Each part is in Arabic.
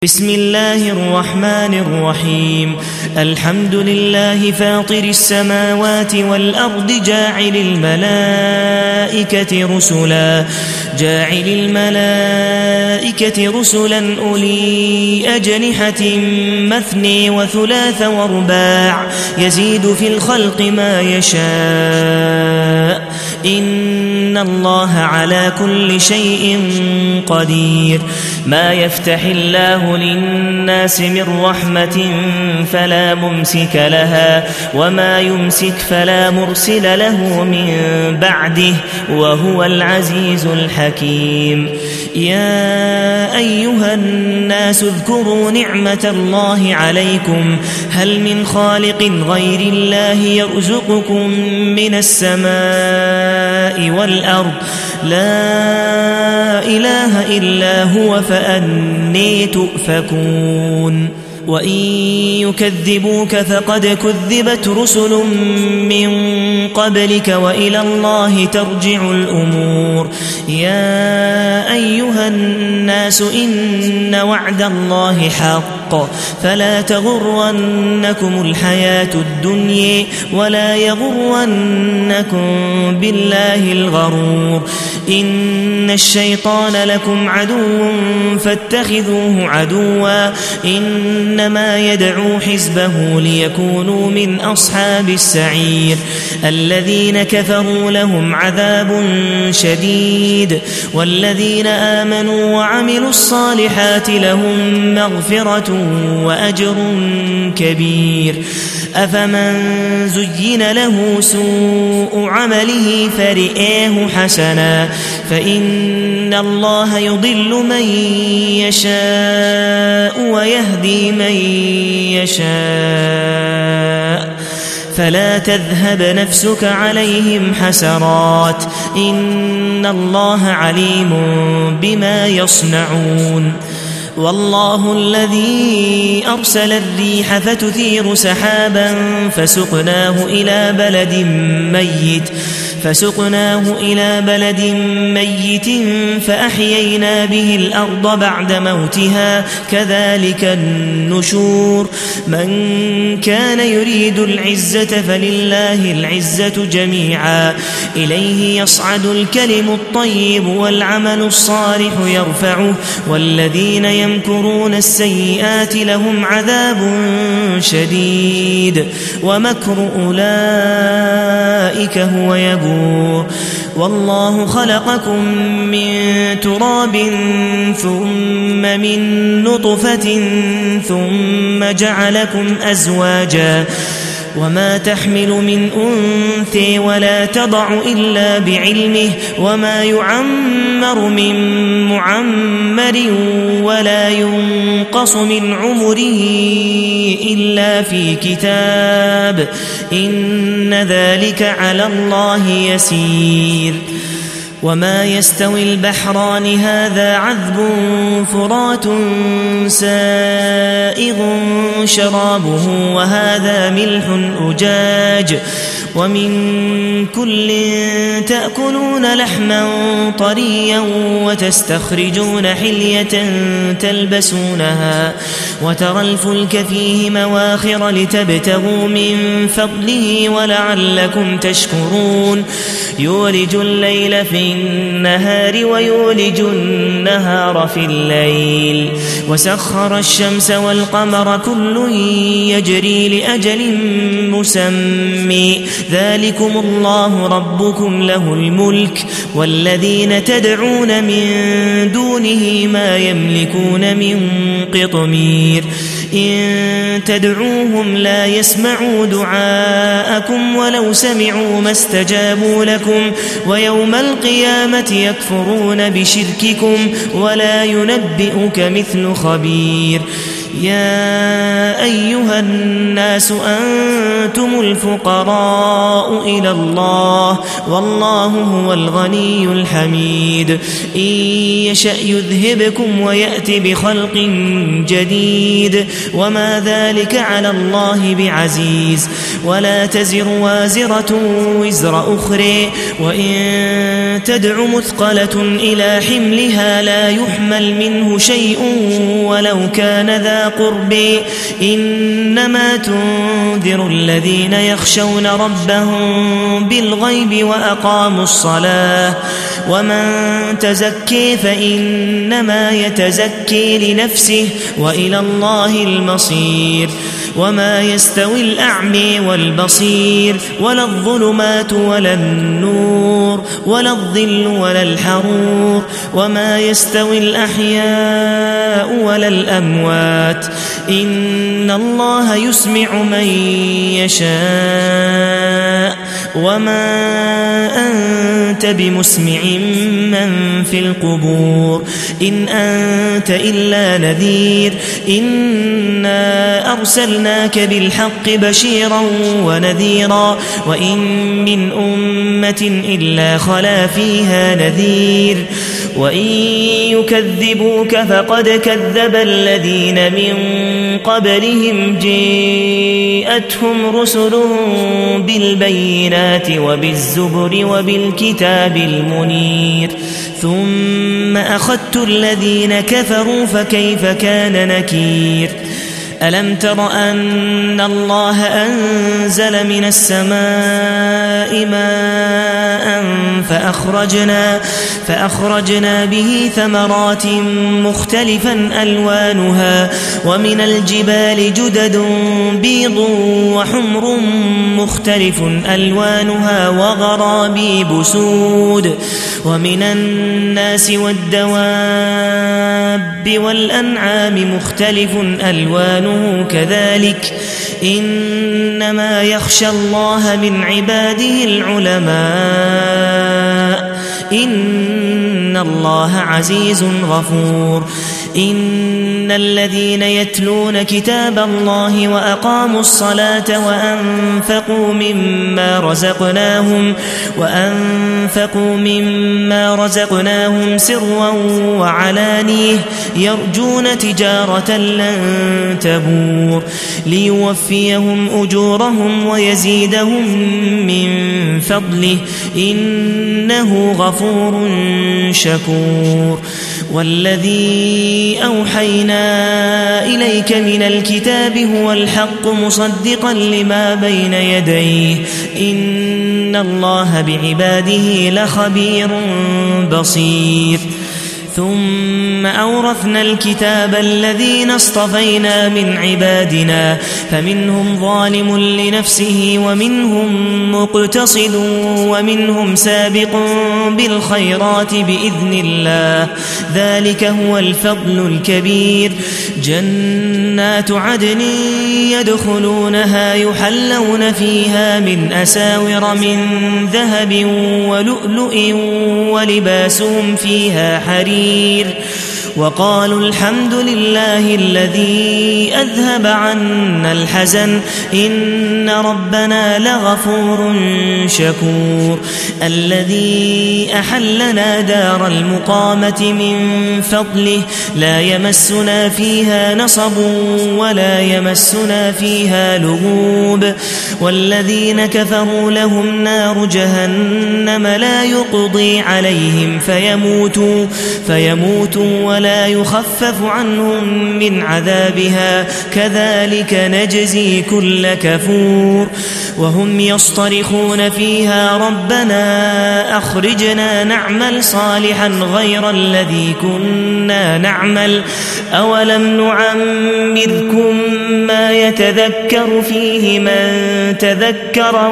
بسم الله الرحمن الرحيم الحمد لله فاطر السماوات والأرض جاعل الملائكة رسلا أولي أجنحة مثني وثلاث ورباع يزيد في الخلق ما يشاء إن الله على كل شيء قدير ما يفتح الله للناس من رحمة فلا ممسك لها وما يمسك فلا مرسل له من بعده وهو العزيز الحكيم يا أيها الناس اذكروا نعمة الله عليكم هل من خالق غير الله يرزقكم من السماء والأرض لا إله إلا هو فأني تؤفكون وإن يكذبوك فقد كذبت رسل من قبلك وإلى الله ترجع الأمور يا أيها الناس إن وعد الله حق فلا تغرنكم الحياة الدنيا ولا يغرنكم بالله الغرور إن الشيطان لكم عدو فاتخذوه عدوا إنما يدعو حزبه ليكونوا من أصحاب السعير الذين كفروا لهم عذاب شديد والذين آمنوا وعملوا الصالحات لهم مغفرة وأجر كبير أفمن زين له سوء عمله فرئاه حسنا فإن الله يضل من يشاء ويهدي من يشاء فلا تذهب نفسك عليهم حسرات إن الله عليم بما يصنعون والله الذي أرسل الريح فتثير سحابا فسقناه إلى بلد ميت فأحيينا به الأرض بعد موتها كذلك النشور من كان يريد العزة فلله العزة جميعا إليه يصعد الكلم الطيب والعمل الصالح يرفعه والذين يمكرون السيئات لهم عذاب شديد ومكر أولئك هو يبور والله خلقكم من تراب ثم من نطفة ثم جعلكم أزواجا وما تحمل من أنثى ولا تضع إلا بعلمه وما يعمر من معمر ولا ينقص من عمره إلا في كتاب إن ذلك على الله يسير وما يستوي البحران هذا عذب فرات سائغ شرابه وهذا ملح أجاج ومن كل تأكلون لحما طريا وتستخرجون حلية تلبسونها وترى الفلك فيه مواخر لتبتغوا من فضله ولعلكم تشكرون يولج الليل في النهار ويولج النهار في الليل وسخر الشمس والقمر كل يجري لأجل مسمى ذلكم الله ربكم له الملك والذين تدعون من دونه ما يملكون من قطمير إن تدعوهم لا يسمعوا دعاءكم ولو سمعوا ما استجابوا لكم ويوم القيامة يكفرون بشرككم ولا ينبئك مثل خبير يا أيها الناس أنتم الفقراء إلى الله والله هو الغني الحميد إن يشأ يذهبكم ويأتي بخلق جديد وما ذلك على الله بعزيز ولا تزر وازرة وزر أخرى وإن تدع مثقلة إلى حملها لا يحمل منه شيء ولو كان ذا قرب إنما تنذر الذين يخشون ربهم بالغيب وأقاموا الصلاة ومن تزكي فإنما يتزكي لنفسه وإلى الله المصير وما يستوي الأعمى والبصير ولا الظلمات ولا النور ولا الظل ولا الحرور وما يستوي الأحياء ولا الأموات إن الله يسمع من يشاء وما أنت بمسمع من في القبور إن أنت إلا نذير إنا أرسلناك بالحق بشيرا ونذيرا وإن من أمة إلا خلا فيها نذير وإن يكذبوك فقد كذب الذين من قبلهم جاءتهم رسلهم بالبينات وبالزبر وبالكتاب المنير ثم أخذت الذين كفروا فكيف كان نكير ألم تر أن الله أنزل من السماء ماء فأخرجنا به ثمرات مختلفا ألوانها ومن الجبال جدد بيض وحمر مختلف ألوانها وغرابيب سود ومن الناس والدواب والأنعام مختلف ألوانه كذلك إنما يخشى الله من عباده العلماء إن الله عزيز غفور إن الذين يتلون كتاب الله وأقاموا الصلاة وأنفقوا مما رزقناهم سرا وعلانية يرجون تجارة لن تبور ليوفيهم أجورهم ويزيدهم من فضله إنه غفور شكور والذي أوحينا إليك من الكتاب هو الحق مصدقا لما بين يديه إن الله بعباده لخبير بصير ثم أورثنا الكتاب الذين اصطفينا من عبادنا فمنهم ظالم لنفسه ومنهم مقتصد ومنهم سابق بالخيرات بإذن الله ذلك هو الفضل الكبير جنات عدن يدخلونها يحلون فيها من أساور من ذهب ولؤلؤ ولباسهم فيها حرير وقالوا الحمد لله الذي أذهب عنا الحزن إن ربنا لغفور شكور الذي أحلنا دار المقامة من فضله لا يمسنا فيها نصب ولا يمسنا فيها لغوب والذين كفروا لهم نار جهنم لا يقضي عليهم فيموتوا ولا يخفف عنهم من عذابها كذلك نجزي كل كفور وهم يصطرخون فيها ربنا أخرجنا نعمل صالحا غير الذي كنا نعمل أولم نعمركم ما يتذكر فيه من تذكر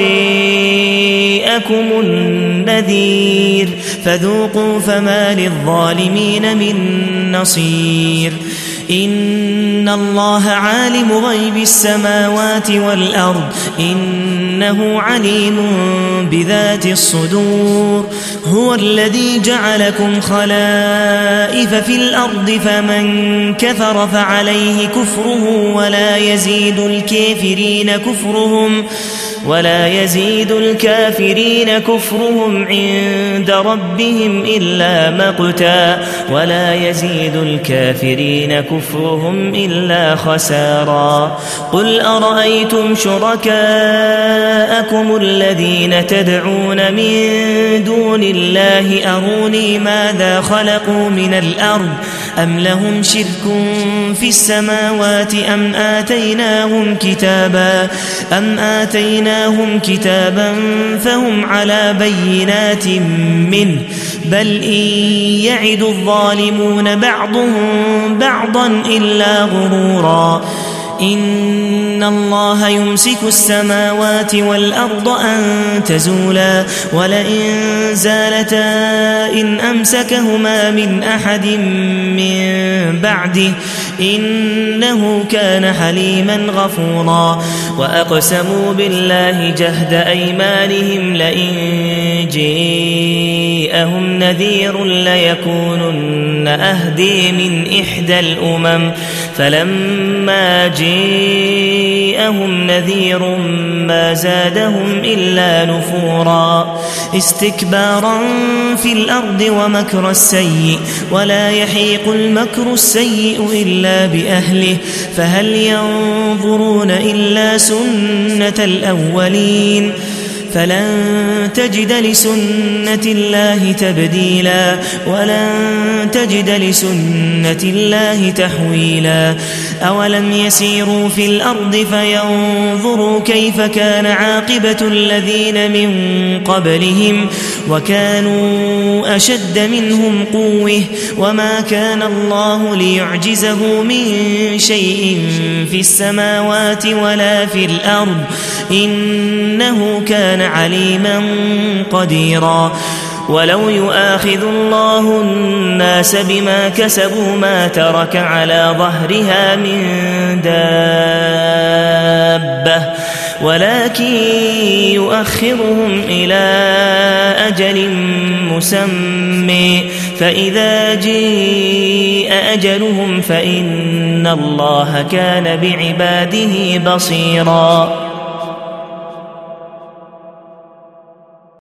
وجاءكم النذير فذوقوا فما للظالمين من نصير إن الله عالم غيب السماوات والأرض إن إنه عليم بذات الصدور هو الذي جعلكم خلائف في الأرض فمن كفر فعليه كفره ولا يزيد الكافرين كفرهم عند ربهم إلا مقتا ولا يزيد الكافرين كفرهم إلا خسارا قل أرأيتم شركاءكم الذين تدعون من دون الله أروني ماذا خلقوا من الأرض أم لهم شرك في السماوات أم آتيناهم كتابا فهم على بينات منه بل إن يعد الظالمون بعضهم بعضا إلا غرورا إن الله يمسك السماوات والأرض أن تزولا ولئن زالتا إن أمسكهما من أحد من بعده إنه كان حليما غفورا وأقسموا بالله جهد أيمانهم لئن جاءهم نذير ليكونن أهدي من إحدى الأمم فلما جاءهم نذير ما زادهم إلا نفورا استكبارا في الأرض ومكر السيء ولا يحيق المكر السيء إلا بأهله فهل ينظرون إلا سنة الأولين فلن تجد لسنة الله تبديلا ولن تجد لسنة الله تحويلا أولم يسيروا في الأرض فينظروا كيف كان عاقبة الذين من قبلهم وكانوا أشد منهم قوة وما كان الله ليعجزه من شيء في السماوات ولا في الأرض إنه كان عليما قديرا ولو يؤاخذ الله الناس بما كسبوا ما ترك على ظهرها من دابة ولكن يؤخرهم إلى أجل مسمى فإذا جاء أجلهم فإن الله كان بعباده بصيرا